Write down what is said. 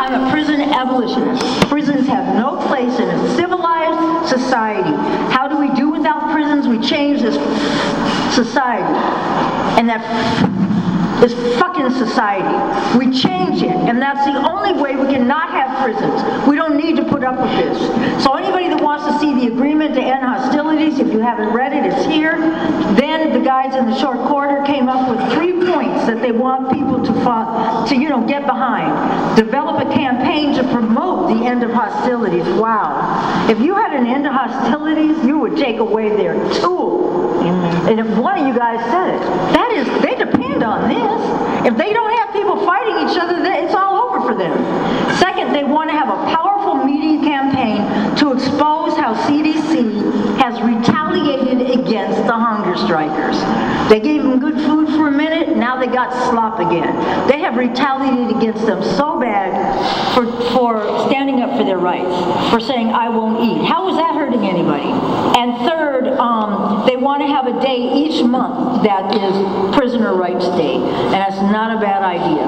I'm a prison abolitionist. Prisons have no place in a civilized society. How do we do without prisons? We change this society. And that is fucking society. We change it, and that's the only way we can not have prisons. We don't need to put up with this. So anybody that wants to see the agreement to end hostilities, if you haven't read it, it's here. Then the guys in the short corridor came up with 3 points that they want people to get behind. Develop a campaign to promote the end of hostilities. Wow. If you had an end to hostilities, you would take away their tool. And if one of you guys said it, they depend on this. If they don't have people fighting each other, it's all over for them. Second, they want to have a powerful media campaign to expose how CDC has retaliated against the hunger strikers. They gave them good food for a minute, now they got slop again. They have retaliated against them so bad for standing up for their rights, for saying, I won't eat. How is that hurting anybody? And third, they want to have a day each month that is Prisoner Rights Day, and that's not a bad idea.